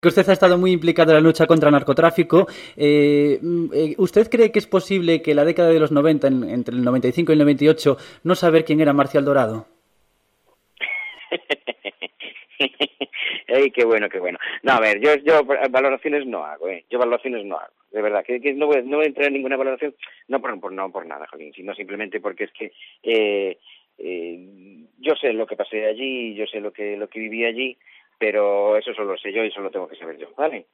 que usted ha estado muy implicado en la lucha contra el narcotráfico. ¿Usted cree que es posible que la década de los 90, entre el 95 y el 98, no saber quién era Marcial Dorado? Ay, qué bueno, qué bueno. No, a ver, yo valoraciones no hago, yo valoraciones no hago. De verdad, que no voy a entrar en ninguna valoración, no por nada, Joaquín, sino simplemente porque es que yo sé lo que pasé allí, yo sé lo que viví allí, pero eso solo sé yo y solo tengo que saber yo, ¿vale?